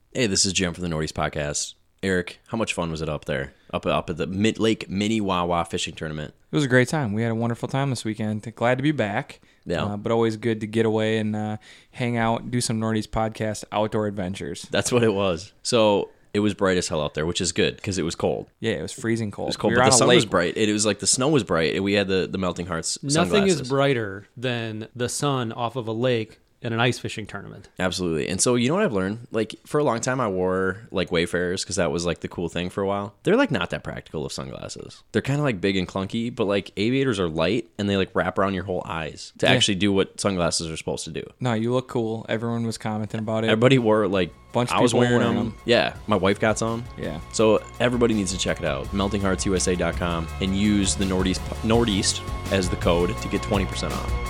Hey, this is Jim from the Northeast Podcast. Eric, how much fun was it up there? Up at the Mid-Lake Mini Wawa fishing tournament. It was a great time. We had a wonderful time this weekend. Glad to be back. Yeah. But always good to get away and hang out, do some Northeast Podcast outdoor adventures. That's what it was. So it was bright as hell out there, which is good because it was cold. Yeah, it was freezing cold. It was cold, We but were the on a sun lake. was bright. It was like the snow was bright, and we had the Melting Hearts sunglasses. Nothing is brighter than the sun off of a lake in an ice fishing tournament. Absolutely. And so you know what I've learned? Like for a long time I wore like Wayfarers because that was like the cool thing for a while. They're like not that practical of sunglasses. They're kind of like big and clunky, but like aviators are light and they like wrap around your whole eyes to actually do what sunglasses are supposed to do. No, you look cool. Everyone was commenting about it. Everybody wore like Bunch of I was people wearing wearing them. them. Yeah, my wife got some. Yeah. So everybody needs to check it out. meltingheartsusa.com and use the Northeast as the code to get 20% off.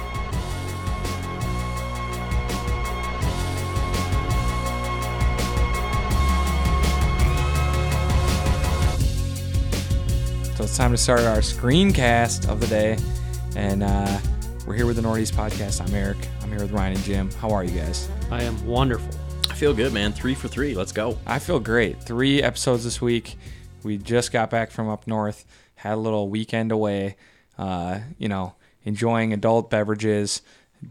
So it's time to start our screencast of the day. And we're here with the Northeast Podcast. I'm Eric. I'm here with Ryan and Jim. How are you guys? I am wonderful. I feel good, man. 3 for 3. Let's go. I feel great. 3 episodes this week. We just got back from up north, had a little weekend away, enjoying adult beverages,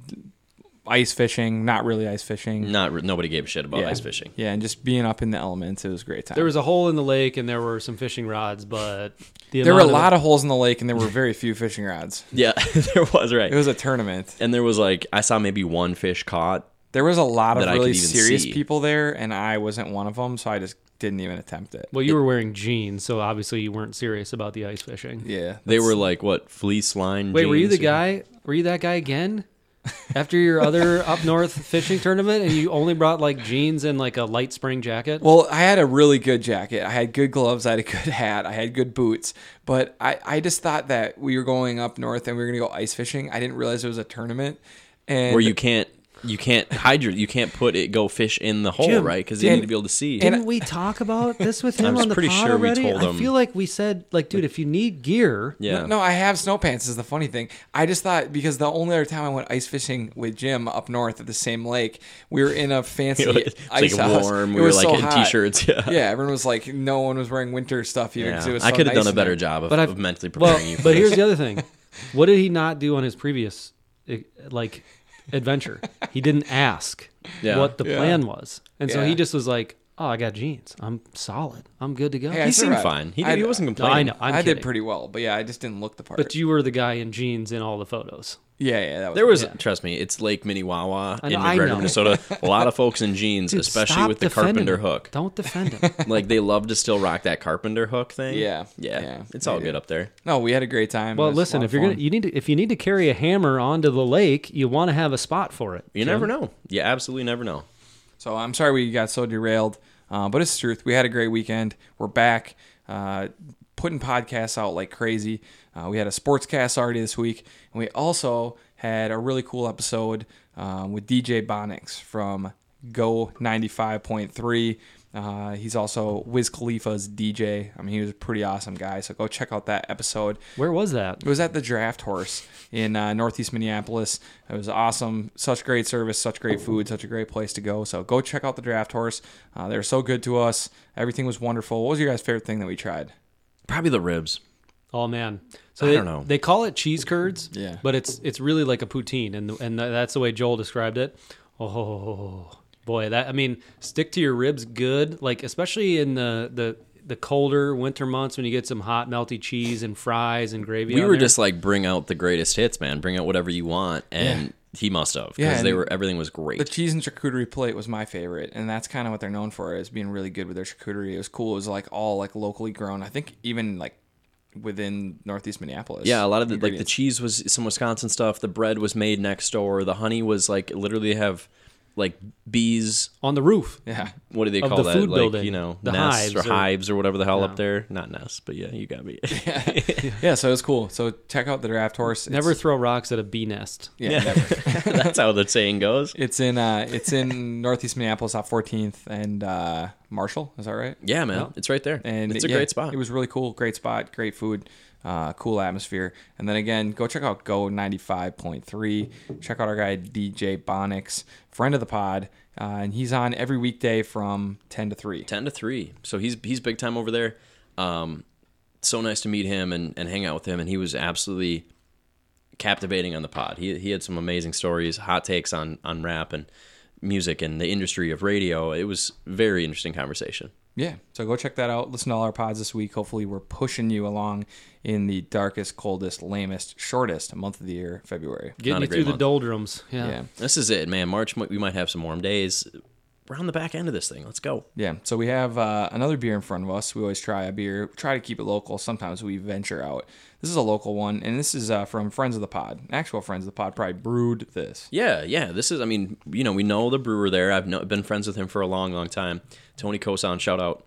ice fishing, not really ice fishing. Nobody gave a shit about Yeah. ice fishing. Yeah, and just being up in the elements. It was a great time. There was a hole in the lake and there were some fishing rods, but There were a lot of holes in the lake, and there were very few fishing rods. Yeah, there was, right. It was a tournament. And there was like, I saw maybe one fish caught. There was a lot of that I could really even serious see. people there, and I wasn't one of them, so I just didn't even attempt it. Well, you were wearing jeans, so obviously you weren't serious about the ice fishing. Yeah. They were like, what, fleece line Wait, were you jeans the guy? Were you that guy again? After your other up north fishing tournament, and you only brought like jeans and like a light spring jacket? Well, I had a really good jacket. I had good gloves. I had a good hat. I had good boots. But I just thought that we were going up north and we were going to go ice fishing. I didn't realize it was a tournament. And where you can't hide you can't go fish in the hole, Jim, right? Because you need to be able to see. Didn't we talk about this with him was on the pretty pod sure we already? told I him. feel like we said, like, dude, if you need gear, Yeah. No, I have snow pants is the funny thing. I just thought because the only other time I went ice fishing with Jim up north at the same lake, we were in a fancy It's ice like house. warm. It We were was like so in hot. t-shirts. Yeah. Yeah, everyone was like, no one was wearing winter stuff even because it was so I could have nice done a in better there. job of, But of mentally preparing you. For but this. here's the other thing. What did he not do on his previous, like, adventure? He didn't ask Yeah. what the Yeah. plan was. And so Yeah. he just was like, oh, I got jeans. I'm solid. I'm good to go. Hey, I He seemed survived. fine. He I- wasn't No, complaining. I know. I'm I kidding. did pretty well, but yeah, I just didn't look the part. But you were the guy in jeans in all the photos. yeah, that was There was, Yeah. trust me, it's Lake Minnewawa I in know- I McGregor, know. Minnesota. A lot of folks in jeans, Dude, especially stop with the defending carpenter him. hook. Don't defend him. Like they love to still rock that carpenter hook thing. Yeah. yeah, Yeah, it's they all do. good up there. No, we had a great time. It Well, was listen, a lot if of you're fun. gonna, if you need to carry a hammer onto the lake, you want to have a spot for it. You Jim. never know. You absolutely never know. So I'm sorry we got so derailed, but it's the truth. We had a great weekend. We're back, putting podcasts out like crazy. We had a sportscast already this week, and we also had a really cool episode with DJ Bonix from Go 95.3. He's also Wiz Khalifa's DJ. I mean, he was a pretty awesome guy. So go check out that episode. Where was that? It was at the Draft Horse in Northeast Minneapolis. It was awesome. Such great service, such great food, such a great place to go. So go check out the Draft Horse. They were so good to us. Everything was wonderful. What was your guys' favorite thing that we tried? Probably the ribs. Oh man, so I they, don't know. They call it cheese curds, Yeah. but it's really like a poutine, and that's the way Joel described it. Oh boy, that I mean, stick to your ribs good, like especially in the colder winter months when you get some hot melty cheese and fries and gravy. We on were there. just like, bring out the greatest hits, man. Bring out whatever you want, and he must have because Yeah, and everything was great. The cheese and charcuterie plate was my favorite, and that's kind of what they're known for, is being really good with their charcuterie. It was cool. It was like all like locally grown. I think even like within Northeast Minneapolis. Yeah, a lot of the like the ingredients. cheese was some Wisconsin stuff. The bread was made next door. The honey was like literally have like bees. on the roof. Yeah. What do they Of call the that? food Like, building. you know, The nests or hives or- hives or whatever the hell Yeah. up there. Not nests, but yeah, you got me. Yeah, so it was cool. So check out the Draft Horse. It's- Never throw rocks at a bee nest. Yeah, never. That's how the saying goes. It's in Northeast Minneapolis off 14th and Marshall. Is that right? Yeah, man. Yeah. It's right there. And it's a yeah, great spot. It was really cool. Great spot. Great food. Cool atmosphere. And then again, go check out Go 95.3. Check out our guy DJ Bonix, friend of the pod, and he's on every weekday from 10 to 3. 10 to 3. So he's big time over there. So nice to meet him and hang out with him. And he was absolutely captivating on the pod. He had some amazing stories, hot takes on rap and music and the industry of radio. It was a very interesting conversation. Yeah, so go check that out. Listen to all our pods this week. Hopefully we're pushing you along in the darkest, coldest, lamest, shortest month of the year, February. Getting Not a you great through the month. doldrums. Yeah. Yeah. This is it, man. March, we might have some warm days. We're on the back end of this thing. Let's go. Yeah, so we have another beer in front of us. We always try a beer, try to keep it local. Sometimes we venture out. This is a local one, and this is from Friends of the Pod. Actual Friends of the Pod probably brewed this. Yeah. This is, I mean, we know the brewer there. I've been friends with him for a long, long time. Tony Kosan, shout out.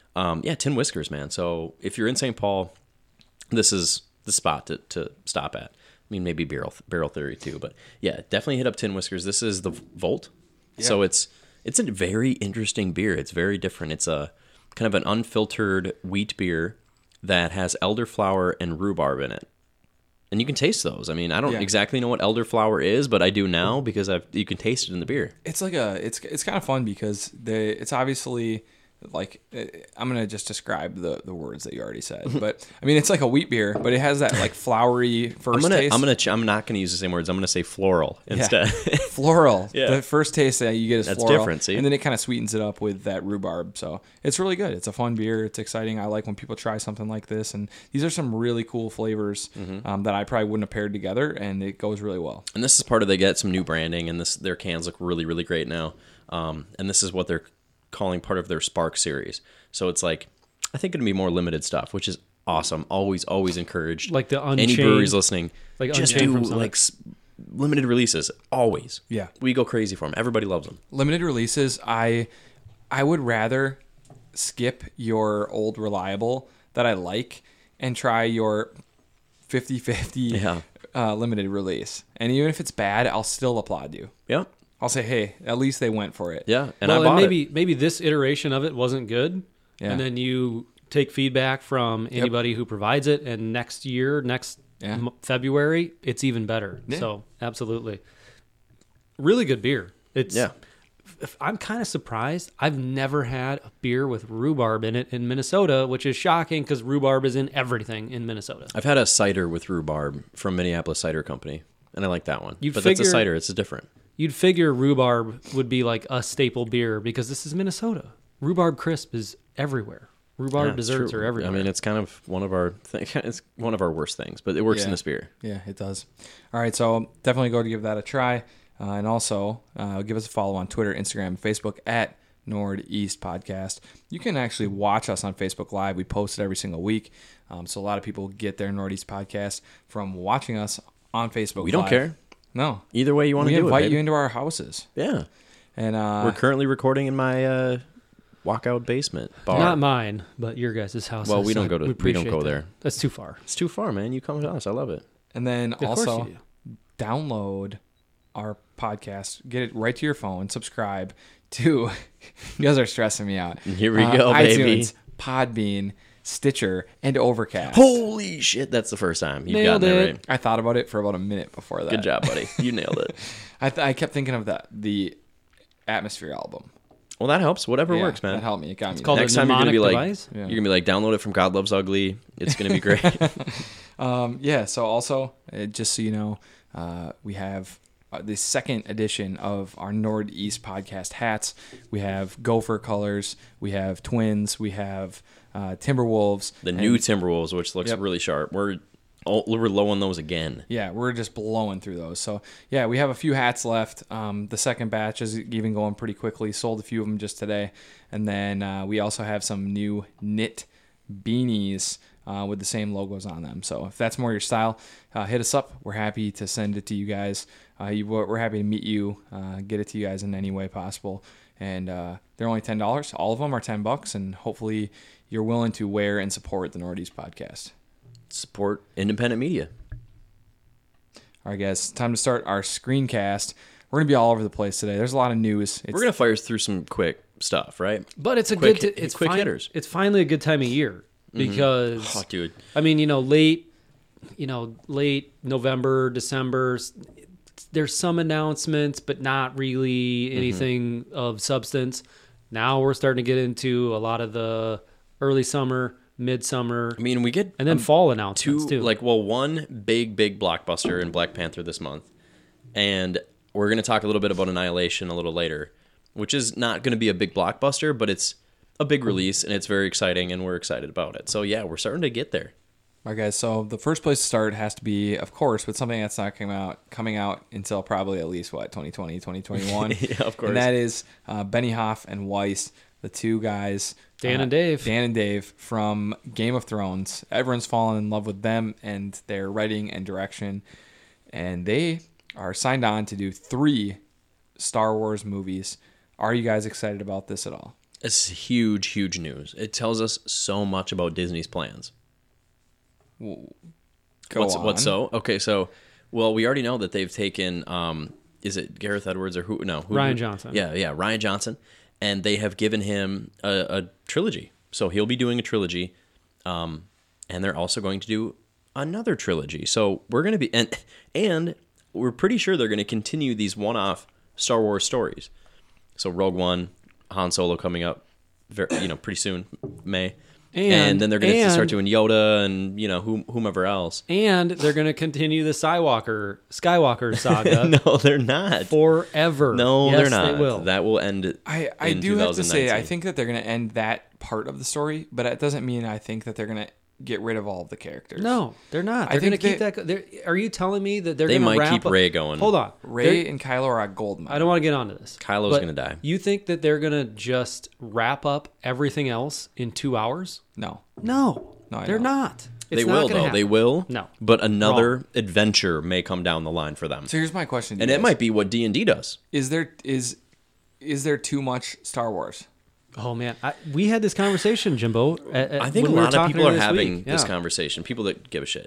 Tin Whiskers, man. So if you're in St. Paul, this is the spot to stop at. I mean, maybe Barrel Theory too, but yeah, definitely hit up Tin Whiskers. This is the Volt. Yeah. So it's a very interesting beer. It's very different. It's a kind of an unfiltered wheat beer that has elderflower and rhubarb in it. And you can taste those. I mean, I don't Yeah. exactly know what elderflower is, but I do now because you can taste it in the beer. It's like it's kind of fun because it's obviously like I'm gonna just describe the words that you already said, but I mean it's like a wheat beer, but it has that like flowery first taste. I'm not gonna use the same words. I'm gonna say floral instead. Floral. Yeah. The first taste that you get is That's floral. different, see? And then it kind of sweetens it up with that rhubarb. So it's really good. It's a fun beer. It's exciting. I like when people try something like this. And these are some really cool flavors that I probably wouldn't have paired together, and it goes really well. And this is part of they get some new branding, and their cans look really, really great now. And this is what they're calling part of their Spark series. So it's like, I think it'll be more limited stuff, which is awesome. Always encouraged. Like the any Unchained- breweries listening, like just Unchained do from Summit. like limited releases. Always. Yeah. We go crazy for them. Everybody loves them. Limited releases, I would rather skip your old reliable that I like and try your 50-50 limited release. And even if it's bad, I'll still applaud you. Yeah. I'll say, hey, at least they went for it. Yeah. And Well, I bought maybe this iteration of it wasn't good, Yeah. and then you take feedback from anybody who provides it, and next Yeah. February, it's even better. Yeah. So absolutely, really good beer. It's Yeah. I'm kind of surprised. I've never had a beer with rhubarb in it in Minnesota, which is shocking because rhubarb is in everything in Minnesota. I've had a cider with rhubarb from Minneapolis Cider Company, and I like that one. You'd But that's a figure- cider. It's different. You'd figure rhubarb would be like a staple beer because this is Minnesota. Rhubarb crisp is everywhere. Rhubarb Yeah, it's desserts true. are everywhere. I mean, it's kind of one of our it's one of our worst things, but it works Yeah. in this beer. Yeah, it does. All right, so definitely go to give that a try. And also give us a follow on Twitter, Instagram, and Facebook at Northeast Podcast. You can actually watch us on Facebook Live. We post it every single week. So a lot of people get their Northeast Podcast from watching us on Facebook We don't Live. care. No. Either way you want We to do it, invite baby. you into our houses. Yeah. And We're currently recording in my walkout basement bar. not mine, but your guys' house. Well, is, we don't go to- we don't appreciate go that. there. That's too far. It's too far, man. You come to us. I love it. And then Of course also you do. download our podcast. Get it right to your phone. Subscribe to. You guys are stressing me out. Here we go, baby. iTunes, Podbean, Stitcher, and Overcast. Holy shit, that's the first time you've Nailed gotten it it. right. I thought about it for about a minute before that. Good job, buddy. You nailed it. I kept thinking of the Atmosphere album. Well, that helps. Whatever Yeah, works, man. That helped me. It got me. called there. Next time you're gonna be like, device? Yeah. you're gonna be like, download it from God Loves Ugly. It's gonna be great. Yeah. So also, just so you know, we have the second edition of our Northeast Podcast hats. We have Gopher colors. We have Twins. We have Timberwolves. The and- new Timberwolves, which looks Yep. really sharp. We're low on those again. Yeah, we're just blowing through those. So, yeah, we have a few hats left. The second batch is even going pretty quickly. Sold a few of them just today. And then we also have some new knit beanies with the same logos on them. So if that's more your style, hit us up. We're happy to send it to you guys. We're happy to meet you, get it to you guys in any way possible. And they're only $10. All of them are $10, and hopefully you're willing to wear and support the Northeast Podcast. Support independent media. All right, guys, time to start our screencast. We're going to be all over the place today. There's a lot of news. We're gonna fire through some quick stuff, right? But it's a Quick- good. It's quick hitters. It's finally a good time of year because Oh, dude. I mean, late November, December. There's some announcements, but not really anything of substance. Now we're starting to get into a lot of the early summer, midsummer, I mean, we get and then fall announcements too. one big blockbuster in Black Panther this month, and we're going to talk a little bit about Annihilation a little later, which is not going to be a big blockbuster, but it's a big release and it's very exciting, and we're excited about it. So yeah, we're starting to get there. All right, guys. So the first place to start has to be, of course, with something that's not coming out until probably at least 2020, 2021. Yeah, of course. And that is Benny Hoff and Weiss, the two guys, Dan and Dave from Game of Thrones. Everyone's fallen in love with them and their writing and direction, and they are signed on to do 3 Star Wars movies. Are you guys excited about this at all? It's huge news. It tells us so much about Disney's plans. What's so? Okay, so, well, we already know that they've taken, is it Gareth Edwards or who? No, Rian Johnson. Yeah, Rian Johnson, and they have given him a trilogy. So he'll be doing a trilogy, and they're also going to do another trilogy. So we're going to be, and we're pretty sure they're going to continue these one-off Star Wars stories. So Rogue One, Han Solo coming up, pretty soon, May. And then they're going to start doing Yoda and, whomever else. And they're going to continue the Skywalker saga. No, they're not. Forever. No, yes, they're not. They will. That will end I do have to say, I think that they're going to end that part of the story, but that doesn't mean I think that they're going to get rid of all of the characters. No, they're not. They're going to keep that. Are you telling me that they're going to They might keep Rey going. Hold on. Rey and Kylo are at gold mine. I don't want to get onto this. Kylo's going to die. You think that they're going to just wrap up everything else in 2 hours? No, they're don't. not. It's They not will, gonna though. happen. They will. No. But another adventure may come down the line for them. So here's my question. And it might be what D&D does. Is there too much Star Wars? Oh man, we had this conversation, Jimbo. I think a when we were lot of talking people are this having week. this Yeah. conversation. People that give a shit.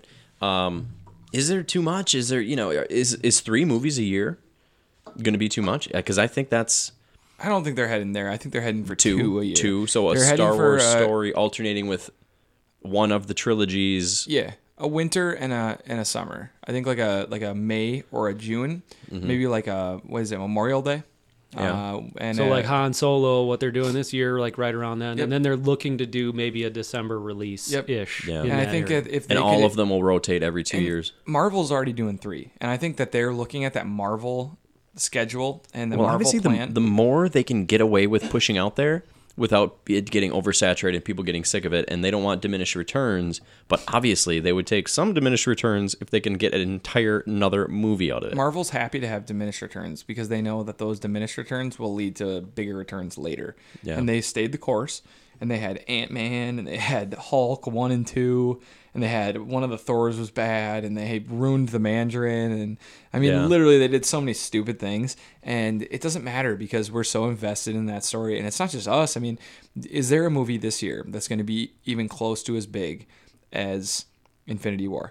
Is there too much? Is there, is 3 movies a year going to be too much? Because I think that's I don't think they're heading there. I think they're heading for 2 a year. 2. So a They're heading Star for, Wars story alternating with one of the trilogies. Yeah, a winter and a summer. I think like a May or a June, maybe like a Memorial Day. Yeah. And So like Han Solo, what they're doing this year, like right around then, Yep. and then they're looking to do maybe a December release ish. Yeah. and I think that if they And all could- of them will rotate every 2 years. Marvel's already doing 3, and I think that they're looking at that Marvel schedule and the Well, Marvel obviously, plan. the more they can get away with pushing out there without it getting oversaturated, people getting sick of it, and they don't want diminished returns. But obviously, they would take some diminished returns if they can get an entire another movie out of it. Marvel's happy to have diminished returns because they know that those diminished returns will lead to bigger returns later. Yeah. And they stayed the course. And they had Ant-Man, and they had Hulk 1 and 2, and they had one of the Thors was bad, and they ruined the Mandarin, and I mean, Yeah. literally, they did so many stupid things, and it doesn't matter because we're so invested in that story, and it's not just us. I mean, is there a movie this year that's going to be even close to as big as Infinity War?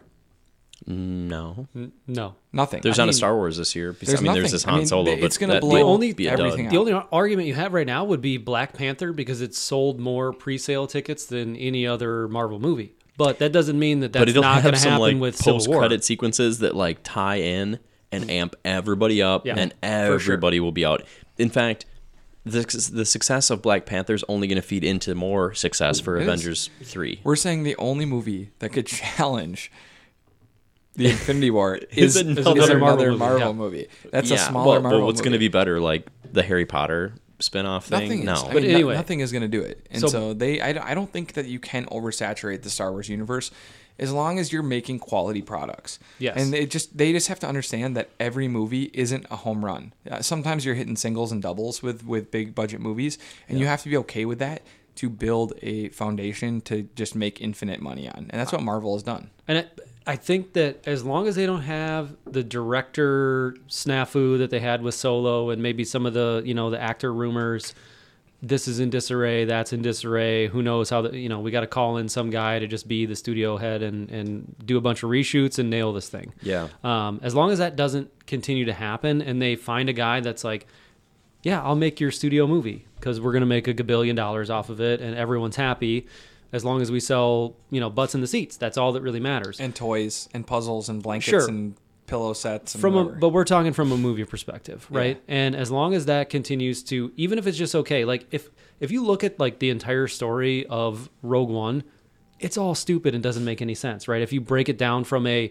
No, No. Nothing. there's I not mean, a Star Wars this year. there's There's nothing. this I Han mean, Solo, it's but gonna that blow might be a everything dud. out. The only argument you have right now would be Black Panther because it's sold more pre-sale tickets than any other Marvel movie. But that doesn't mean that But that's it'll not going have to some happen like with Civil War. post-credit sequences that like tie in and amp everybody up, Yeah, and for sure. everybody will be out. In fact, the success of Black Panther is only going to feed into more success for It is. Avengers 3. We're saying the only movie that could challenge the Infinity War is another Marvel Marvel, movie, movie. That's a smaller Marvel But what's going to movie. be better, like the Harry Potter spin-off thing? Nothing is. No. I But mean, anyway. nothing is going to do it. And So- so I don't think that you can oversaturate the Star Wars universe as long as you're making quality products. Yes. And they just have to understand that every movie isn't a home run. Sometimes you're hitting singles and doubles with big budget movies, and you have to be okay with that to build a foundation to just make infinite money on. And that's what Marvel has done. And I think that as long as they don't have the director snafu that they had with Solo and maybe some of the, the actor rumors, this is in disarray, that's in disarray, who knows how, we got to call in some guy to just be the studio head and do a bunch of reshoots and nail this thing. Yeah. As long as that doesn't continue to happen and they find a guy that's like, yeah, I'll make your studio movie because we're going to make $1 billion off of it and everyone's happy as long as we sell, butts in the seats. That's all that really matters. And toys and puzzles and blankets Sure. and pillow sets. And But we're talking from a movie perspective, right? Yeah. And as long as that continues to, even if it's just okay, like if you look at like the entire story of Rogue One, it's all stupid and doesn't make any sense, right? If you break it down from a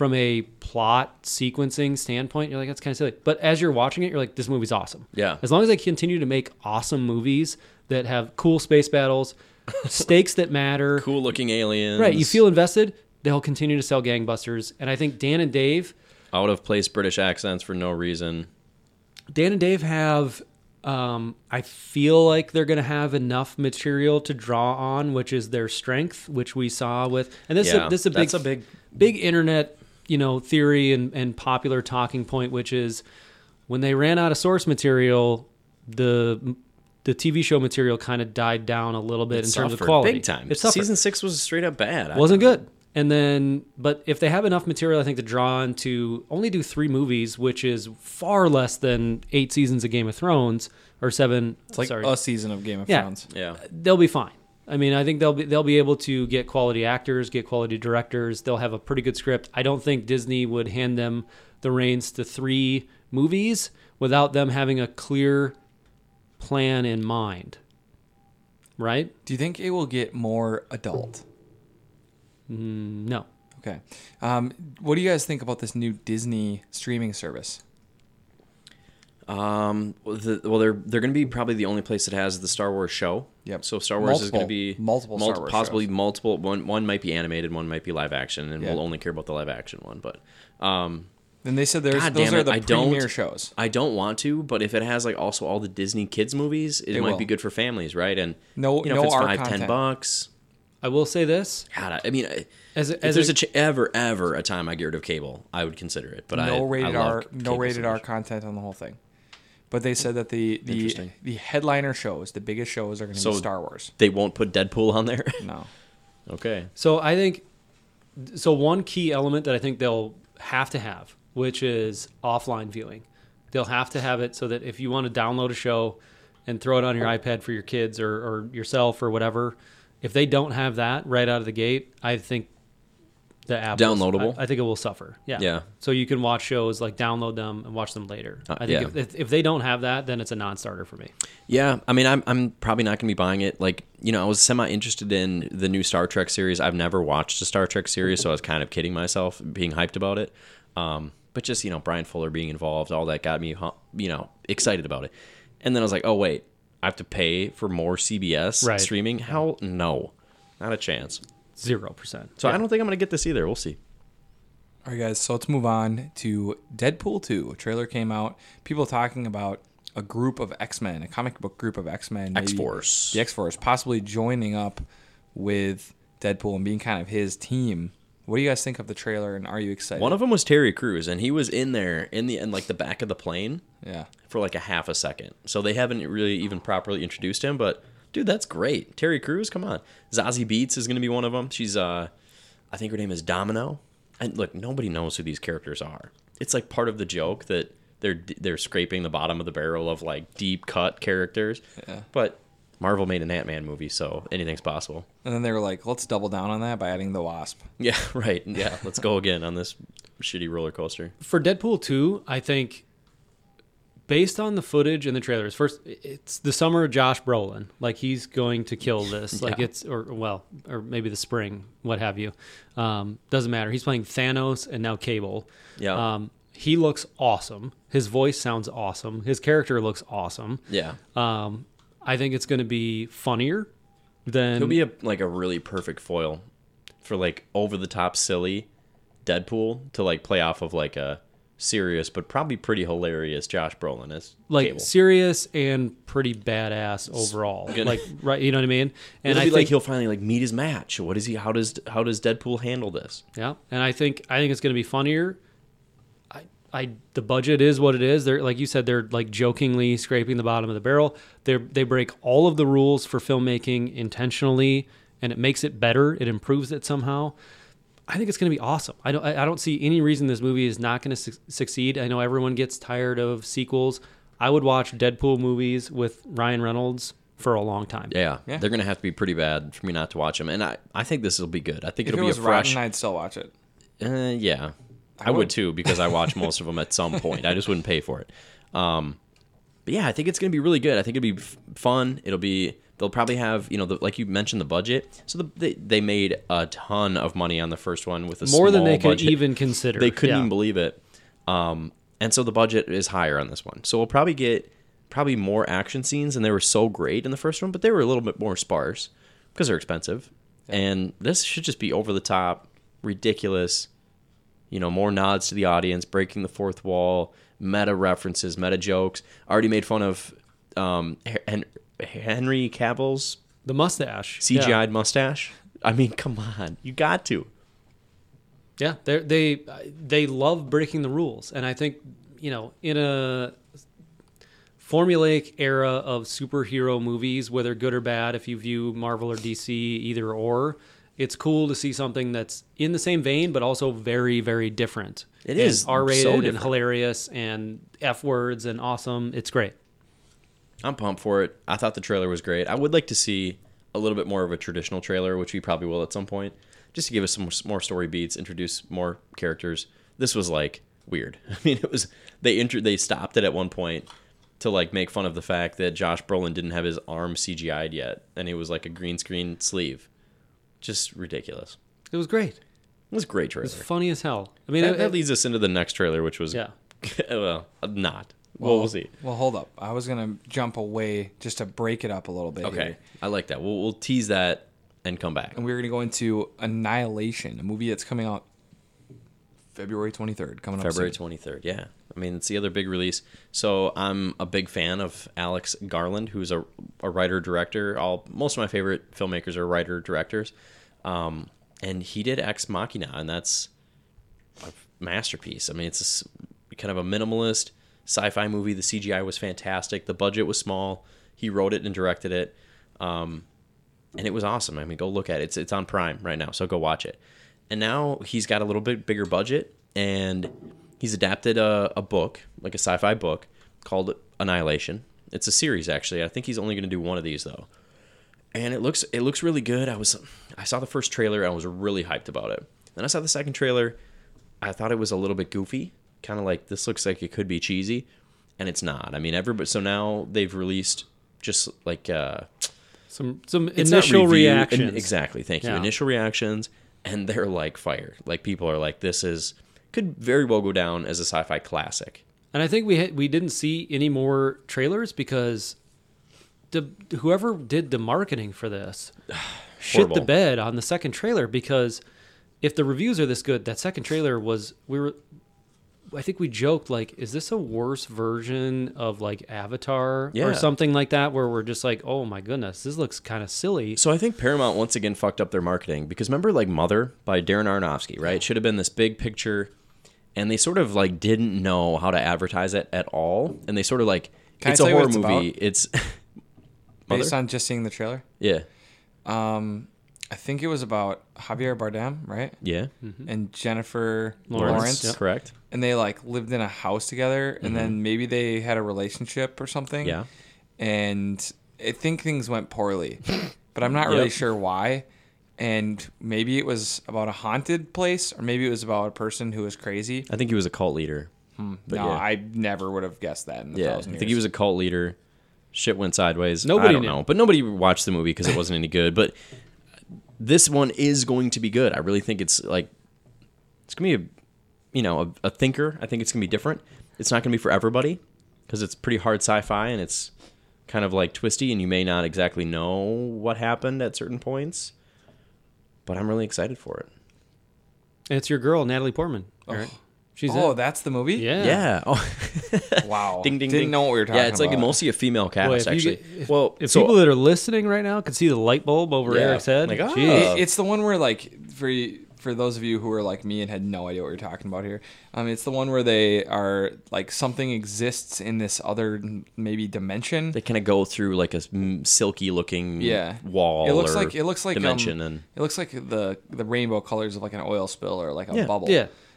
plot sequencing standpoint, you're like, that's kind of silly. But as you're watching it, you're like, this movie's awesome. Yeah. As long as they continue to make awesome movies that have cool space battles, stakes that matter, Cool looking aliens. right? You feel invested, they'll continue to sell gangbusters. And I think Dan and Dave out of place British accents for no reason. Dan and Dave have, I feel like they're going to have enough material to draw on, which is their strength, which we saw with, and this is a big internet, theory and popular talking point, which is when they ran out of source material, the TV show material kind of died down a little bit in terms of quality. Big time. It suffered. Season 6 was straight up bad. Wasn't good. And then, but if they have enough material, I think to draw on to only do 3 movies, which is far less than 8 seasons of Game of Thrones or 7. It's like a season of Game of Thrones. Yeah. They'll be fine. I mean, I think they'll be able to get quality actors, get quality directors. They'll have a pretty good script. I don't think Disney would hand them the reins to 3 movies without them having a clear plan in mind. Right? Do you think it will get more adult? No. Okay. What do you guys think about this new Disney streaming service? Well, they're going to be probably the only place that has the Star Wars show. Yep. So Star Wars is going to be multiple Star Wars possibly shows. multiple. One might be animated, one might be live action, and Yeah. we'll only care about the live action one. But Then they said those God are damn it, the I premier don't- shows. I don't want to. But if it has like also all the Disney kids movies, it might will. be good for families, right? And No- if no it's our $5, content. $10. I will say this. God, I mean, As if there's ever a time I get rid of cable, I would consider it. But No rated love R, cable no so rated R much. content on the whole thing. But they said that the Interesting. headliner shows, the biggest shows, are going to be So- Star Wars. They won't put Deadpool on there. No. Okay. So I think, one key element that I think they'll have to have, which is offline viewing. They'll have to have it so that if you want to download a show and throw it on your iPad for your kids or yourself or whatever, if they don't have that right out of the gate, I think the app Downloadable? I think it will suffer. Yeah. Yeah. So you can watch shows, like download them and watch them later. I think yeah. if they don't have that, then it's a non-starter for me. Yeah, I mean, I'm probably not going to be buying it. Like, I was semi-interested in the new Star Trek series. I've never watched a Star Trek series, so I was kind of kidding myself, being hyped about it. But just, Brian Fuller being involved, all that got me, excited about it. And then I was like, oh, wait, I have to pay for more CBS Right. streaming? How? No, not a chance. 0%. So I don't think I'm going to get this either. We'll see. All right, guys. So let's move on to Deadpool 2. A trailer came out. People talking about a group of X-Men, a comic book group of X-Men. maybe X-Force. The X-Force, possibly joining up with Deadpool and being kind of his team. What do you guys think of the trailer, and are you excited? One of them was Terry Crews, and he was in there in like the back of the plane Yeah. for like a half a second. So they haven't really even properly introduced him, but dude, that's great. Terry Crews, come on. Zazie Beetz is going to be one of them. She's I think her name is Domino. And look, nobody knows who these characters are. It's like part of the joke that they're scraping the bottom of the barrel of like deep cut characters. Yeah. But Marvel made an Ant-Man movie, so anything's possible. And then they were like, let's double down on that by adding the Wasp. Yeah, right. Yeah, let's go again on this shitty roller coaster. For Deadpool 2, I think based on the footage and the trailers, first, it's the summer of Josh Brolin. Like, he's going to kill this. Like, Yeah. or maybe the spring, what have you. Doesn't matter. He's playing Thanos and now Cable. Yeah. He looks awesome. His voice sounds awesome. His character looks awesome. Yeah. I think it's going to be funnier than... He'll be a really perfect foil for like over the top silly Deadpool to like play off of like a serious but probably pretty hilarious Josh Brolin as like Cable. serious and pretty badass overall. Gonna- Like, right, you know what I mean? And It'll I be think like he'll finally like meet his match. What is he? How does Deadpool handle this? yeah, and I think it's going to be funnier. The budget is what it is. They're like you said, they're like jokingly scraping the bottom of the barrel. They break all of the rules for filmmaking intentionally, and it makes it better. It improves it somehow. I think it's going to be awesome. I don't see any reason this movie is not going to succeed. I know everyone gets tired of sequels. I would watch Deadpool movies with Ryan Reynolds for a long time. Yeah, Yeah. they're gonna have to be pretty bad for me not to watch them, and I think this will be good. I think If it'll it be was a fresh. rotten, I'd still watch it. Yeah, I would too because I watch most of them at some point. I just wouldn't pay for it. But yeah, I think it's gonna be really good. I think it'll be fun. They'll probably have like you mentioned the budget. So they made a ton of money on the first one with a More than small they could budget. even consider. They couldn't Yeah. even believe it. And so the budget is higher on this one. So we'll probably get more action scenes, and they were so great in the first one, but they were a little bit more sparse because they're expensive. And this should just be over the top, ridiculous. More nods to the audience, breaking the fourth wall, meta references, meta jokes. Already made fun of Henry Cavill's The mustache. CGI'd Yeah. mustache. I mean, come on, you got to. Yeah, they love breaking the rules, and I think in a formulaic era of superhero movies, whether good or bad, if you view Marvel or DC either or, it's cool to see something that's in the same vein but also very, very different. It is R-rated so and different. hilarious and F words and awesome. It's great. I'm pumped for it. I thought the trailer was great. I would like to see a little bit more of a traditional trailer, which we probably will at some point, just to give us some more story beats, introduce more characters. This was like weird. I mean, it was they stopped it at one point to like make fun of the fact that Josh Brolin didn't have his arm CGI'd yet, and it was like a green screen sleeve. Just ridiculous. It was great. It was a great trailer. It's funny as hell. I mean, That leads us into the next trailer, which was yeah. well, not. Well, we'll see. Well, hold up. I was gonna jump away just to break it up a little bit. Okay, here. I like that. We'll tease that and come back. And we're gonna go into Annihilation, a movie that's coming out February 23rd. Coming up February soon. 23rd, yeah. I mean, it's the other big release. So I'm a big fan of Alex Garland, who's a writer-director. Most of my favorite filmmakers are writer-directors. And he did Ex Machina, and that's a masterpiece. I mean, it's kind of a minimalist sci-fi movie. The CGI was fantastic. The budget was small. He wrote it and directed it. And it was awesome. I mean, go look at it. It's on Prime right now, so go watch it. And now he's got a little bit bigger budget, and he's adapted a book, like a sci-fi book, called Annihilation. It's a series, actually. I think he's only going to do one of these, though. And it looks really good. I saw the first trailer, and I was really hyped about it. Then I saw the second trailer. I thought it was a little bit goofy, kind of like this looks like it could be cheesy, and it's not. I mean, so now they've released just like Some it's not initial review- reactions. Exactly, thank you. Yeah. Initial reactions, and they're like fire. Like people are like, could very well go down as a sci-fi classic. And I think we didn't see any more trailers because whoever did the marketing for this shit the Horrible. bed on the second trailer, because if the reviews are this good, that second trailer I think we joked like, is this a worse version of like Avatar Yeah. or something like that, where we're just like, oh my goodness, this looks kind of silly. So I think Paramount once again fucked up their marketing, because remember like Mother by Darren Aronofsky, right? It should have been this big picture, and they sort of like didn't know how to advertise it at all, and they sort of like Can I it's a tell you what horror it's movie. about? It's Based Mother? on just seeing the trailer. Yeah, I think it was about Javier Bardem, right? yeah, And Jennifer Lawrence, Lawrence. yep. correct. And they like lived in a house together, and then maybe they had a relationship or something. Yeah. And I think things went poorly, but I'm not really Yep. sure why. And maybe it was about a haunted place, or maybe it was about a person who was crazy. I think he was a cult leader. But No, yeah. I never would have guessed that in a Yeah, I thousand years. think he was a cult leader. Shit went sideways. Nobody I don't knew. know, but nobody watched the movie because it wasn't any good. But this one is going to be good. I really think it's gonna be a thinker. I think it's gonna be different. It's not gonna be for everybody because it's pretty hard sci-fi and it's kind of like twisty, and you may not exactly know what happened at certain points. But I'm really excited for it. And it's your girl, Natalie Portman. Right? She's that's the movie? yeah. Yeah. Oh. Wow. Ding ding Didn't ding. know what we were talking about. Yeah, it's like mostly a female cast Boy, if you actually. get- if people that are listening right now could see the light bulb over Yeah. Eric's head, Like, oh. jeez. It's the one where like for those of you who are like me and had no idea what you're talking about here, it's the one where they are like something exists in this other maybe dimension. they kind of go through like a silky looking Yeah. wall. It looks or like dimension, and it looks like the rainbow colors of like an oil spill or like a Yeah. bubble. Yeah.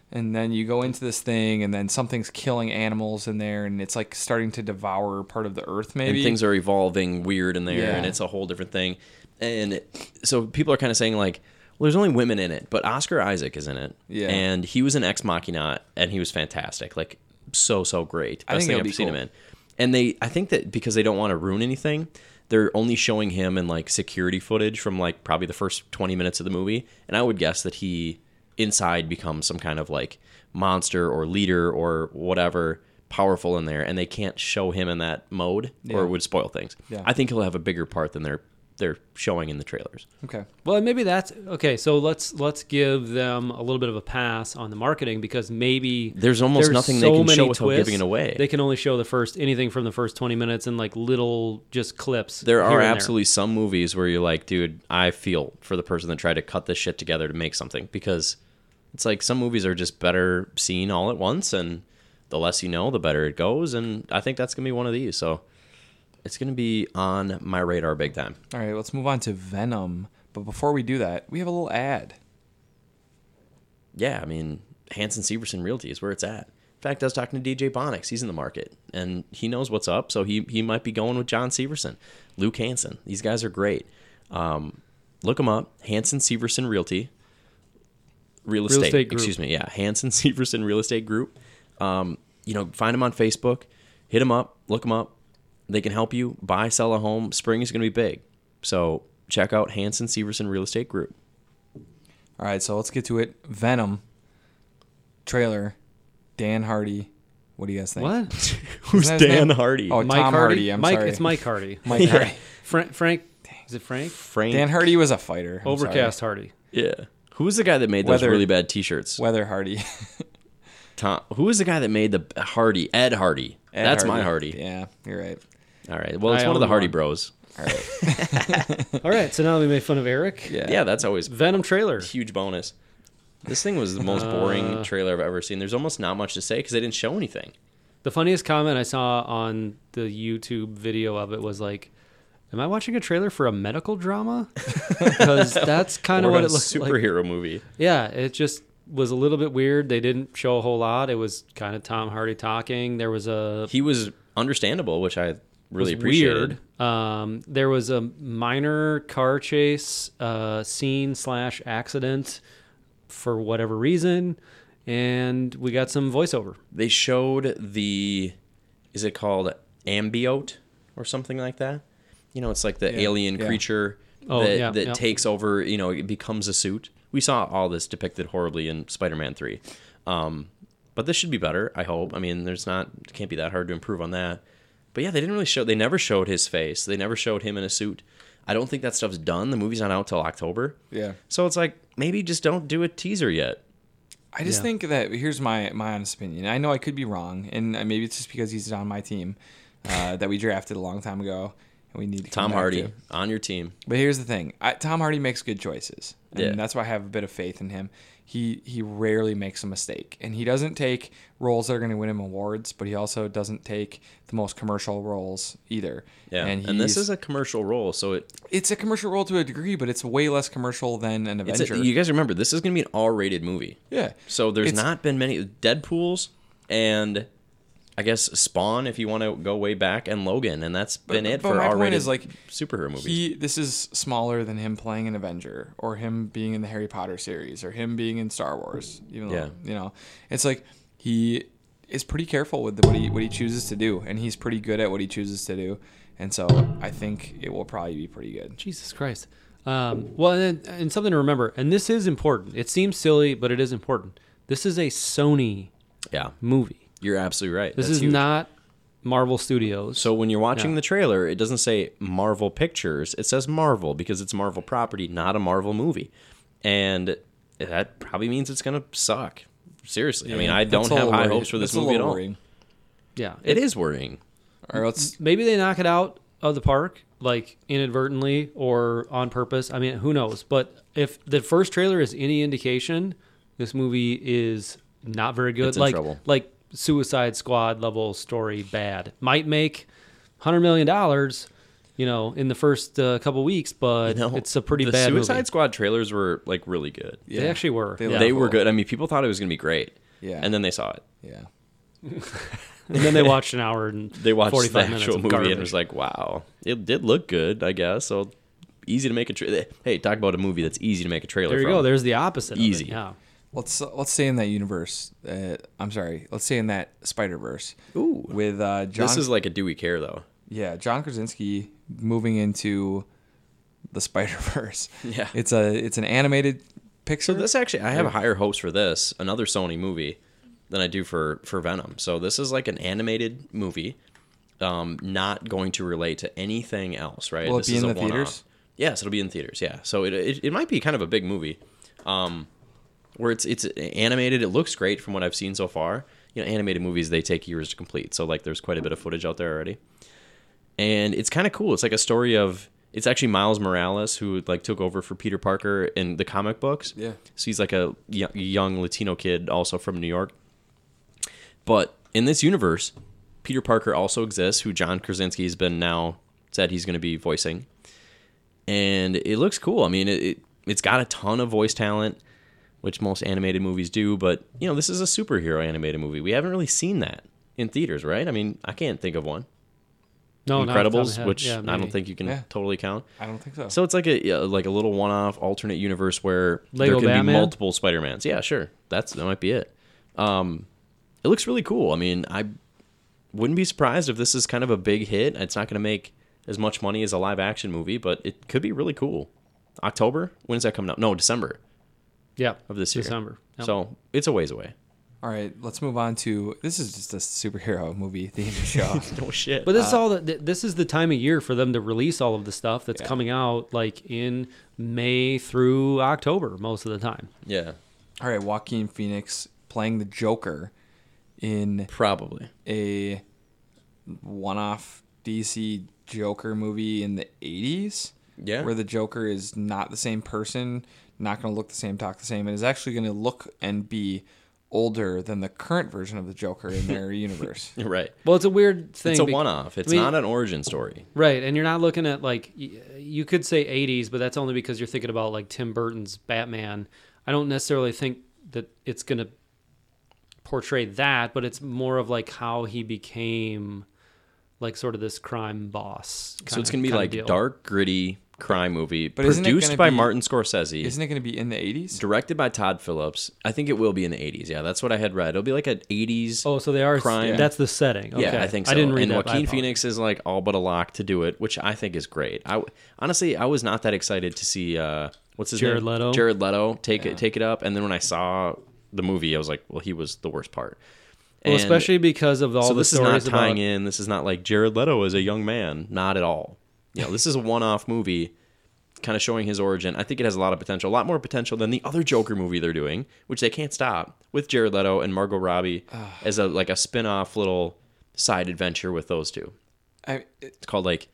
and then you go into this thing, and then something's killing animals in there, and it's like starting to devour part of the earth, maybe. And things are evolving weird in there, Yeah. and it's a whole different thing. And so people are kind of saying like, well, there's only women in it, but Oscar Isaac is in it. Yeah. And he was in Ex Machina, and he was fantastic. Like, so great. I Best think thing it'll I've be seen cool. him in. And I think that because they don't want to ruin anything, they're only showing him in like security footage from like probably the first 20 minutes of the movie. And I would guess that he inside becomes some kind of like monster or leader or whatever powerful in there, and they can't show him in that mode or it would spoil things. Yeah. I think he'll have a bigger part than they're showing in the trailers. Okay. Well, and maybe that's okay. So let's give them a little bit of a pass on the marketing, because maybe There's almost nothing they can show without giving it away. They can only show anything from the first 20 minutes and like little just clips. There here are and absolutely some movies where you're like, dude, I feel for the person that tried to cut this shit together to make something, because it's like some movies are just better seen all at once, and the less you know, the better it goes. And I think that's going to be one of these. So it's going to be on my radar big time. All right, let's move on to Venom. But before we do that, we have a little ad. Yeah, I mean, Hanson Severson Realty is where it's at. In fact, I was talking to DJ Bonix. He's in the market, and he knows what's up, so he might be going with John Severson, Luke Hanson. These guys are great. Look them up, Hanson Severson Realty. Real estate Estate Group. excuse me. Yeah, Hanson Severson Real Estate Group. Find them on Facebook. Hit them up. Look them up. They can help you buy, sell a home. Spring is going to be big. So check out Hanson Severson Real Estate Group. All right, so let's get to it. Venom trailer. Dan Hardy. What do you guys think? What? Who's Isn't that his Dan name? Hardy? Oh, Mike Tom Hardy. I'm Mike, sorry. It's Mike Hardy. Mike Hardy. Frank. Is it Frank? Frank. Dan Hardy was a fighter. I'm Overcast Hardy. Yeah. Who's the guy that made those Weather- really bad T-shirts? sorry. Weather Hardy. Tom. Who was the guy that made the Hardy? Ed Hardy. Ed That's my Hardy. Yeah, you're right. All right. Well, it's I one of the own Hardy one. Bros. All right. All right, so now we made fun of Eric. Yeah. Yeah, that's always Venom trailer. a huge bonus. This thing was the most boring trailer I've ever seen. There's almost not much to say because they didn't show anything. The funniest comment I saw on the YouTube video of it was like, "Am I watching a trailer for a medical drama?" Because that's kind of Or what a it looked like. superhero movie. Yeah, it just was a little bit weird. They didn't show a whole lot. It was kind of Tom Hardy talking. There was a He was understandable, which I really was appreciated. weird. There was a minor car chase scene/accident for whatever reason, and we got some voiceover. They showed is it called ambiote or something like that? It's like the alien yeah. creature Oh, that, yeah, that yeah. takes over, it becomes a suit. We saw all this depicted horribly in Spider-Man 3. But this should be better, I hope. I mean, it can't be that hard to improve on that. But yeah, they never showed his face. They never showed him in a suit. I don't think that stuff's done. The movie's not out till October. Yeah. So it's like, maybe just don't do a teaser yet. I just Yeah. think that here's my honest opinion. I know I could be wrong, and maybe it's just because he's on my team that we drafted a long time ago, and we need to come Tom back Hardy to. on your team. But here's the thing: Tom Hardy makes good choices, and Yeah. that's why I have a bit of faith in him. He rarely makes a mistake, and he doesn't take roles that are going to win him awards, but he also doesn't take the most commercial roles either. Yeah, and this he's- is a commercial role, so it's a commercial role to a degree, but it's way less commercial than an Avenger. you guys remember this is going to be an R-rated movie. yeah, So there's It's- not been many Deadpools and I guess Spawn if you want to go way back and Logan, and that's been it but for my point R-rated is, like, superhero movies. This is smaller than him playing an Avenger or him being in the Harry Potter series or him being in Star Wars. Even though, it's like he is pretty careful with what he chooses to do, and he's pretty good at what he chooses to do. And so I think it will probably be pretty good. Jesus Christ. Well, and something to remember, and this is important. It seems silly, but it is important. This is a Sony Yeah, movie. you're absolutely right. This That's is huge. not Marvel Studios. So when you're watching Yeah. the trailer, it doesn't say Marvel Pictures. It says Marvel because it's Marvel property, not a Marvel movie. And that probably means it's going to suck. Seriously. I mean, I don't have high hopes for this movie at all. yeah, It is worrying. All right, let's. maybe they knock it out of the park, like inadvertently or on purpose. I mean, who knows? But if the first trailer is any indication, this movie is not very good. It's in trouble. Like Suicide Squad level story bad. Might make $100 million, in the first couple weeks, but it's a pretty bad Suicide movie. Squad trailers were like really good. Yeah. They actually were. They Yeah. They were cool. good. I mean, people thought it was going to be great. Yeah. And then they saw it. Yeah. And then they watched an hour and They watched 45 the minutes actual of movie garbage. and was like, wow, it did look good, I guess. So easy to make a trailer. Hey, talk about a movie that's easy to make a trailer There you from. go. There's the opposite. Easy. Of it. Yeah. Let's stay in that universe. I'm sorry. Let's stay in that Spider-Verse. Ooh. With John. This is like a do we care, though. Yeah, John Krasinski moving into the Spider-Verse. Yeah. It's an animated picture. So this actually, I have higher hopes for this, another Sony movie, than I do for Venom. So this is like an animated movie, not going to relate to anything else, right? Will it This be is in a the one-off. theaters? Yes, it'll be in theaters. Yeah, so it might be kind of a big movie, where it's animated. It looks great from what I've seen so far. Animated movies, they take years to complete, so like there's quite a bit of footage out there already, and it's kind of cool. It's like a story of. It's actually Miles Morales who like took over for Peter Parker in the comic books. Yeah. So he's like a young Latino kid, also from New York. But in this universe, Peter Parker also exists, who John Krasinski has been now said he's going to be voicing. And it looks cool. I mean, it's got a ton of voice talent, which most animated movies do. But, this is a superhero animated movie. We haven't really seen that in theaters, right? I mean, I can't think of one. No, not off the top of my Incredibles, head. which Yeah, I maybe. don't think you can Yeah. totally count. I don't think so. So it's like a little one-off alternate universe where Lego there can Batman? be multiple Spider-Mans. Yeah, sure. That might be it. It looks really cool. I mean, I wouldn't be surprised if this is kind of a big hit. It's not going to make as much money as a live-action movie, but it could be really cool. October? When is that coming out? No, December Yeah. of this year. December. Yep. So it's a ways away. All right, let's move on to. This is just a superhero movie themed show. No shit. But this is all. This is the time of year for them to release all of the stuff that's Yeah. coming out, like in May through October, most of the time. Yeah, All right, Joaquin Phoenix playing the Joker in probably. a one-off DC Joker movie in the 80s. Yeah. Where the Joker is not the same person, not going to look the same, talk the same, and is actually going to look and be older than the current version of the Joker in their universe. Right. Well, it's a weird thing. It's a one-off. It's I mean- not an origin story. Right, and you're not looking at like you could say 80s, but that's only because you're thinking about like Tim Burton's Batman. I don't necessarily think that it's going to portray that, but it's more of like how he became like sort of this crime boss. So it's going to be like deal. dark, gritty crime movie But isn't it produced gonna by be- Martin Scorsese. Isn't it going to be in the 80s? Directed by Todd Phillips. I think it will be in the 80s. Yeah, that's what I had read. It'll be like an 80s. Oh, so they are crime. That's the setting. Okay. Yeah, I think so. I didn't read and that. I Joaquin apologize. Phoenix is like all but a lock to do it, which I think is great. Honestly, I was not that excited to see what's his Jared name? Leto? Jared Leto take it up, and then when I saw the movie, I was like, well, he was the worst part. Well, And especially because of all so the this is not stories tying about. in. This is not like Jared Leto as a young man. Not at all. This is a one-off movie, kind of showing his origin. I think it has a lot of potential, a lot more potential than the other Joker movie they're doing, which they can't stop, with Jared Leto and Margot Robbie as a spin-off little side adventure with those two. It's called like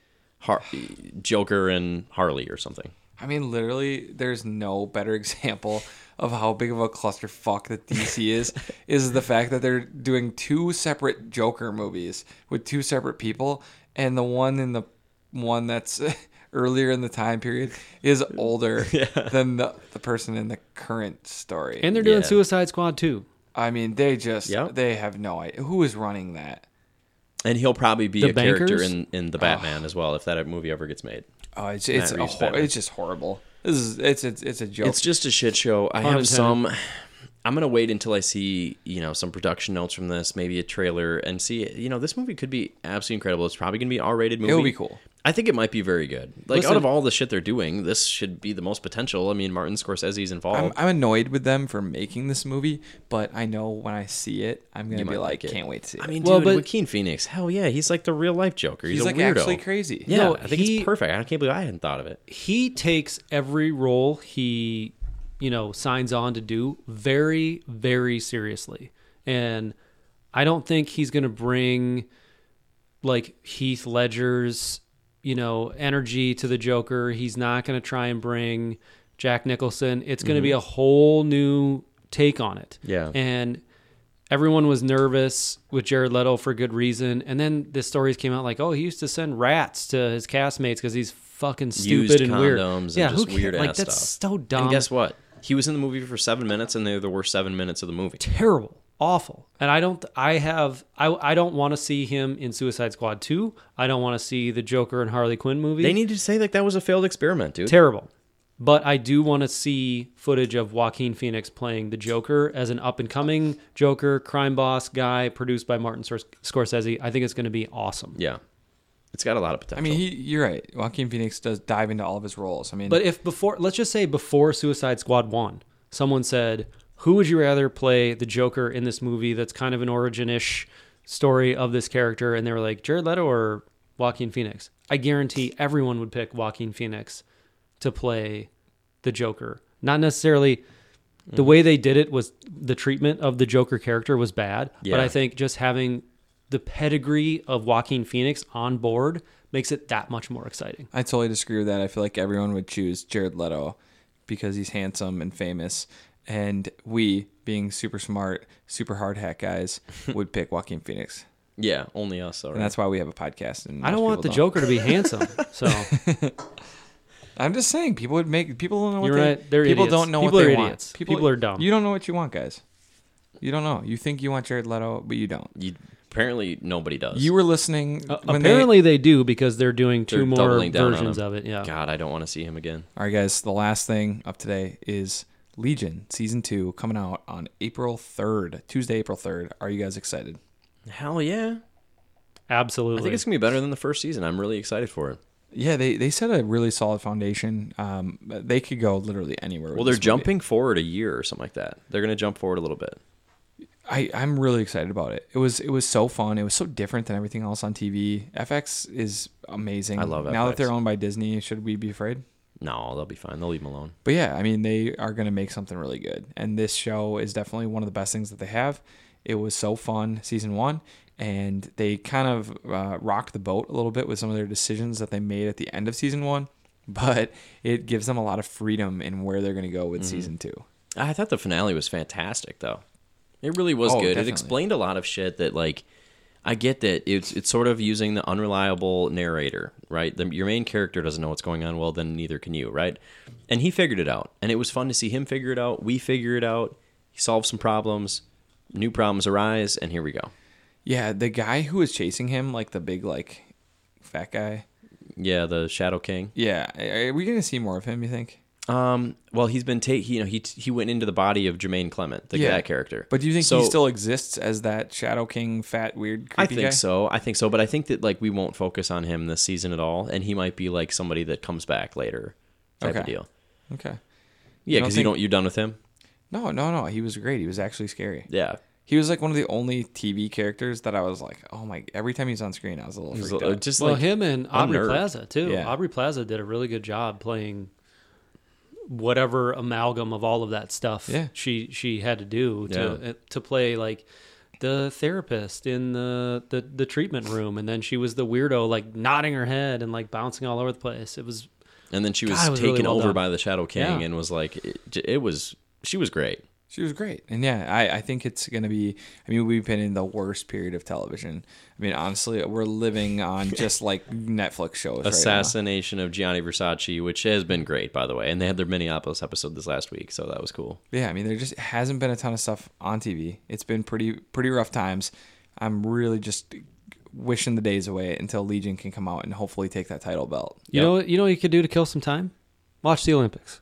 Joker and Harley or something. I mean, literally, there's no better example of how big of a clusterfuck that DC is the fact that they're doing two separate Joker movies with two separate people, and the one that's earlier in the time period is older than the person in the current story. And they're doing Yeah. Suicide Squad too. I mean, they Yep. they have no idea who is running that. And he'll probably be The a character Bankers? in the Batman as well if that movie ever gets made. Oh, it's Matt Reeves' Batman. it's just horrible. It's a joke. It's just a shit show. I Pun have some. intended. I'm gonna wait until I see some production notes from this, maybe a trailer, and see. This movie could be absolutely incredible. It's probably gonna be an R-rated movie. It'll be cool. I think it might be very good. Like Listen- out of all the shit they're doing, this should be the most potential. I mean, Martin Scorsese's involved. I'm annoyed with them for making this movie, but I know when I see it, I'm gonna You be might like, like it. can't wait to see it. I mean, Well, dude, but- Joaquin Phoenix, hell yeah, he's like the real life Joker. He's a like weirdo. actually crazy. Yeah, No, I think he- it's perfect. I can't believe I hadn't thought of it. He takes every role he signs on to do very, very seriously. And I don't think he's going to bring like Heath Ledger's, energy to the Joker. He's not going to try and bring Jack Nicholson. It's going to be a whole new take on it. Yeah. And everyone was nervous with Jared Leto for good reason. And then the stories came out like, oh, he used to send rats to his castmates because he's fucking stupid Used and weird. condoms Yeah, and who just cares? weird Like ass that's stuff. so dumb. And guess what? He was in the movie for 7 minutes, and they're the worst 7 minutes of the movie. Terrible, awful. And I don't want to see him in Suicide Squad 2. I don't want to see the Joker and Harley Quinn movie. They need to say like that was a failed experiment, dude. Terrible. But I do want to see footage of Joaquin Phoenix playing the Joker as an up-and-coming Joker, crime boss guy, produced by Martin Scorsese. I think it's going to be awesome. Yeah. It's got a lot of potential. I mean, you're right. Joaquin Phoenix does dive into all of his roles. I mean, But if let's just say before Suicide Squad 1, someone said, who would you rather play the Joker in this movie that's kind of an origin-ish story of this character? And they were like, Jared Leto or Joaquin Phoenix? I guarantee everyone would pick Joaquin Phoenix to play the Joker. Not necessarily the way they did it was the treatment of the Joker character was bad, Yeah. but I think just having the pedigree of Joaquin Phoenix on board makes it that much more exciting. I totally disagree with that. I feel like everyone would choose Jared Leto because he's handsome and famous. And we, being super smart, super hard hat guys, would pick Joaquin Phoenix. yeah, only us. All And right. that's why we have a podcast. And I don't most want the people Joker to be handsome. So I'm just saying, people don't know what You're they right. They're people idiots. don't know People what are they idiots. want. People are dumb. You don't know what you want, guys. You don't know. You think you want Jared Leto, but you don't. Apparently, nobody does. You were listening. when apparently they do because they're doing They're two more doubling down on versions him. of it. Yeah. God, I don't want to see him again. All right, guys. The last thing up today is Legion season 2 coming out on April 3rd, Tuesday, April 3rd. Are you guys excited? Hell yeah. Absolutely. I think it's going to be better than the first season. I'm really excited for it. Yeah, they set a really solid foundation. They could go literally anywhere. Well, with they're this movie. jumping forward a year or something like that. They're going to jump forward a little bit. I'm really excited about it. It was so fun. It was so different than everything else on TV. FX is amazing. I love Now FX. that they're owned by Disney, should we be afraid? No, they'll be fine. They'll leave him alone. But yeah, I mean, they are going to make something really good. And this show is definitely one of the best things that they have. It was so fun, season 1. And they kind of rocked the boat a little bit with some of their decisions that they made at the end of season 1. But it gives them a lot of freedom in where they're going to go with season 2. I thought the finale was fantastic, though. It really was Oh, good. definitely. It explained a lot of shit that, like, I get that it's sort of using the unreliable narrator, right? Your main character doesn't know what's going on. Well, then neither can you, right? And he figured it out. And it was fun to see him figure it out. We figure it out. He solves some problems. New problems arise, and here we go. Yeah, the guy who was chasing him, like the big, like, fat guy. Yeah, the Shadow King. Yeah. Are we going to see more of him, you think? Well, he's been he went into the body of Jermaine Clement, that character. But do you think So- he still exists as that Shadow King, fat, weird, I creepy think guy? so. I think so. But I think that like we won't focus on him this season at all, and he might be like somebody that comes back later, type of Okay. deal. Okay. Yeah, don't because think- you're done with him. No. He was great. He was actually scary. Yeah, He was like one of the only TV characters that I was like, oh my! Every time he's on screen, I was a little It was, freaked out. just Well, like him and Aubrey unnerved. Plaza too. Yeah. Aubrey Plaza did a really good job playing whatever amalgam of all of that stuff Yeah. she had to do to play like the therapist in the treatment room, and then she was the weirdo like nodding her head and like bouncing all over the place. It was And then she was God, it was really taken well over done. by the Shadow King Yeah. and was like, she was great. She was great. And yeah, I think it's going to be, I mean, we've been in the worst period of television. I mean, honestly, we're living on just like Netflix shows Assassination of Gianni Versace, which has been great, by the way. And they had their Minneapolis episode this last week, so that was cool. right now. Yeah, I mean, there just hasn't been a ton of stuff on TV. It's been pretty rough times. I'm really just wishing the days away until Legion can come out and hopefully take that title belt. you know what you could do to kill some time? Watch the Olympics.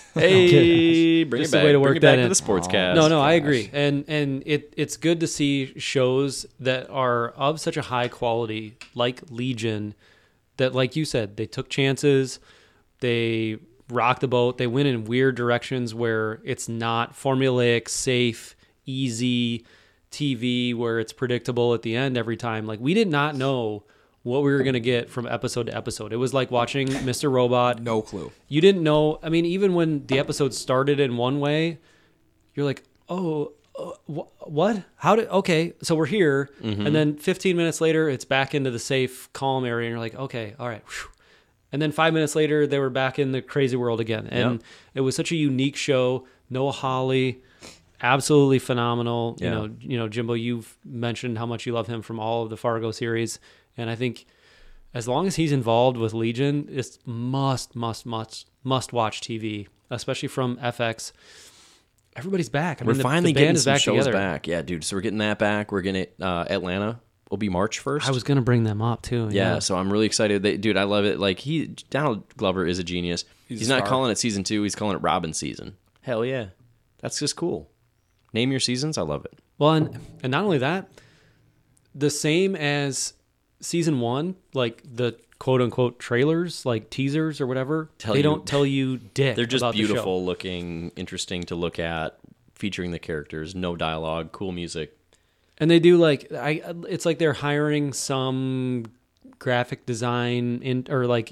Hey, bring Just it a back. way to Bring work it back that to in. the sportscast. No, I gosh. agree, and it's good to see shows that are of such a high quality, like Legion, that like you said, they took chances, they rocked the boat, they went in weird directions where it's not formulaic, safe, easy TV where it's predictable at the end every time. Like we did not know what we were going to get from episode to episode. It was like watching Mr. Robot. No clue. You didn't know. I mean, even when the episode started in one way, you're like, oh, what? How did? Okay, so we're here, and then 15 minutes later, it's back into the safe, calm area, and you're like, okay, all right. Whew. And then 5 minutes later, they were back in the crazy world again, and Yep. it was such a unique show. Noah Hawley, absolutely phenomenal. Yeah. You know, Jimbo, you've mentioned how much you love him from all of the Fargo series, and I think as long as he's involved with Legion, it's must watch TV, especially from FX. Everybody's back. I We're mean, finally the band getting is some back shows together. back. Yeah, dude. So we're getting that back. We're getting it. Atlanta will be March 1st. I was gonna bring them up too. Yeah, so I'm really excited. Dude, I love it. Like Donald Glover is a genius. He's a not star. calling it season 2. He's calling it Robin season. Hell yeah, that's just cool. Name your seasons. I love it. Well, and not only that, the same as season 1, like the quote unquote trailers, like teasers or whatever, they don't tell you dick. They're just about the show. beautiful looking, interesting to look at, featuring the characters, no dialogue, cool music. And they do like it's like they're hiring some graphic design or like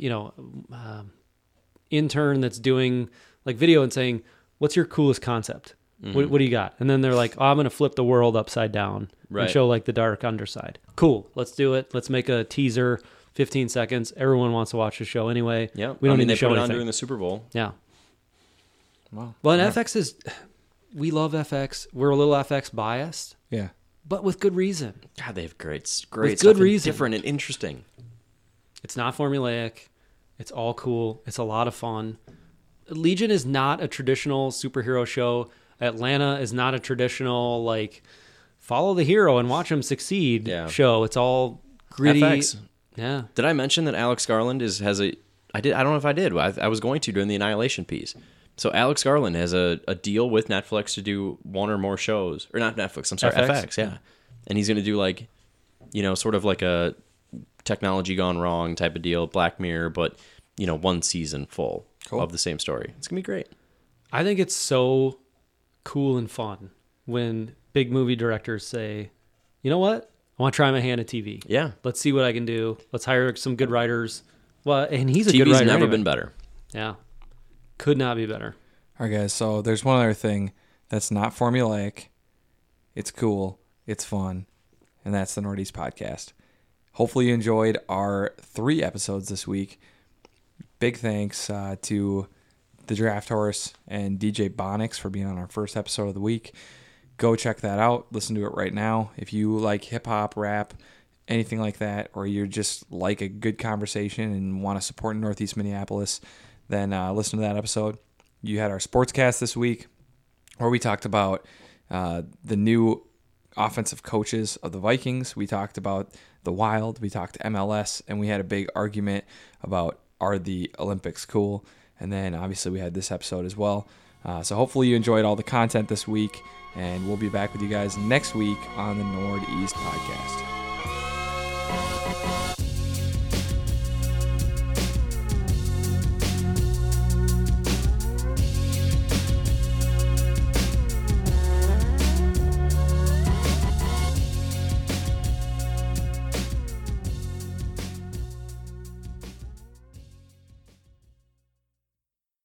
intern that's doing like video and saying, "What's your coolest concept? What do you got?" And then they're like, "Oh, I'm gonna flip the world upside down Right. and show like the dark underside." Cool, let's do it. Let's make a teaser, 15 seconds. Everyone wants to watch the show anyway. Yeah, we don't need they to show put it on anything. during the Super Bowl. Yeah. Wow. Well, and FX is, we love FX. We're a little FX biased, Yeah. but with good reason. God, they have great With stuff. good and reason. different and interesting. It's not formulaic. It's all cool. It's a lot of fun. Legion is not a traditional superhero show. Atlanta is not a traditional, like, follow the hero and watch him succeed show. It's all gritty. FX. Yeah. Did I mention that Alex Garland has a? I don't know if I did. I was going to during the Annihilation piece. So Alex Garland has a deal with Netflix to do one or more shows, or not Netflix. I'm sorry, FX. Yeah, and he's going to do like, sort of like a technology gone wrong type of deal, Black Mirror, but one season full of the same story. It's gonna be great. I think it's so cool and fun when big movie directors say, "You know what? I want to try my hand at TV. Yeah, Let's see what I can do. Let's hire some good writers." Well, and he's a TV's good writer. never anyway. been better. Yeah. Could not be better. All right, guys. So there's one other thing that's not formulaic. It's cool. It's fun. And that's the Northeast Podcast. Hopefully you enjoyed our 3 episodes this week. Big thanks to the Draft Horse and DJ Bonix for being on our first episode of the week. Go check that out. Listen to it right now. If you like hip-hop, rap, anything like that, or you're just like a good conversation and want to support Northeast Minneapolis, then listen to that episode. You had our sportscast this week where we talked about the new offensive coaches of the Vikings. We talked about the Wild. We talked MLS, and we had a big argument about, are the Olympics cool? And then obviously we had this episode as well. So hopefully you enjoyed all the content this week, and we'll be back with you guys next week on the Northeast Podcast.